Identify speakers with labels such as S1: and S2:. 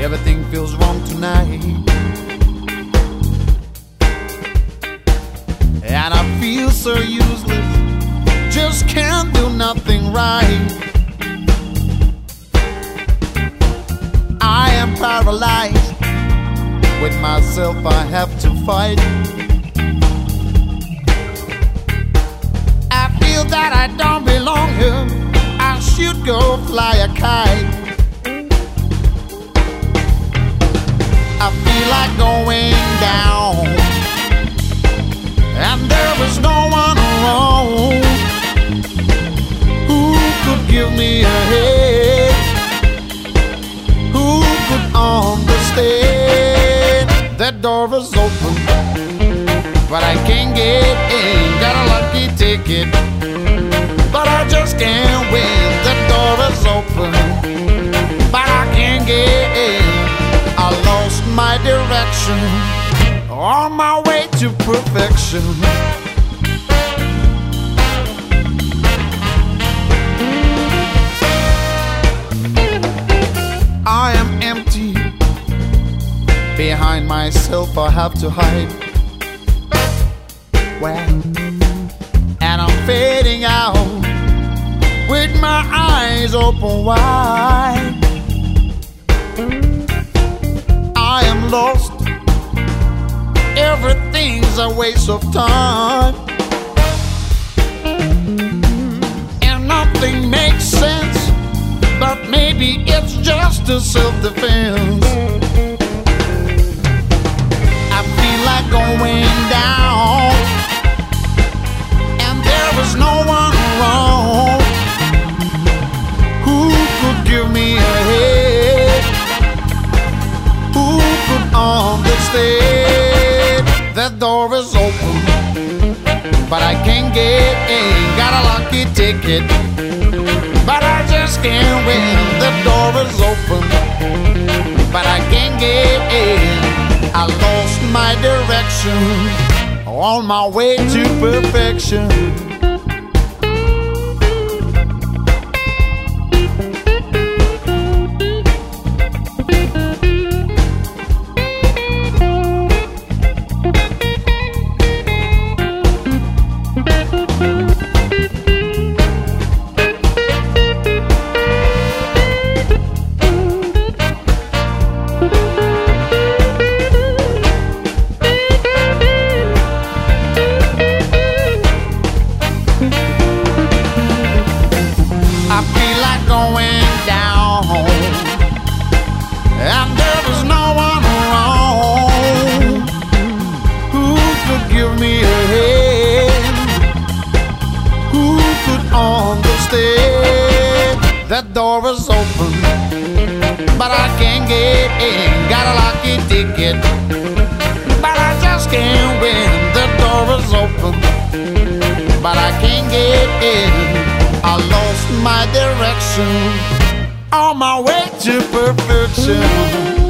S1: Everything feels wrong tonight, and I feel so useless, just can't do nothing right. I am paralyzed, with myself I have to fight. I feel that I don't belong here, I should go fly a kite. I feel like going down, and there is no one around who could give me a hand, who could understand. That door is open, but I can't get in. Got a lucky ticket, but I just can't win. That door is open, but I can't get in. I lost my direction, on my way to perfection. I am empty, behind myself I have to hide. Well, and I'm fading out, with my eyes open wide. I am lost, everything's a waste of time, and nothing makes sense, but maybe it's just a self-defense. I feel like going down, and there is no one around who could give me a hand, who could understand. That door is open, but I can't get in. Got a lucky ticket, but I just can't win. The door is open, but I can't get in. I lost my direction, on my way to perfection. I feel like going down, and there is no one around who could give me a hand, who could understand. That door is open, but I can't get in. Got a lucky ticket, but I just can't win. The door is open, but I can't get in. I lost my direction, on my way to perfection.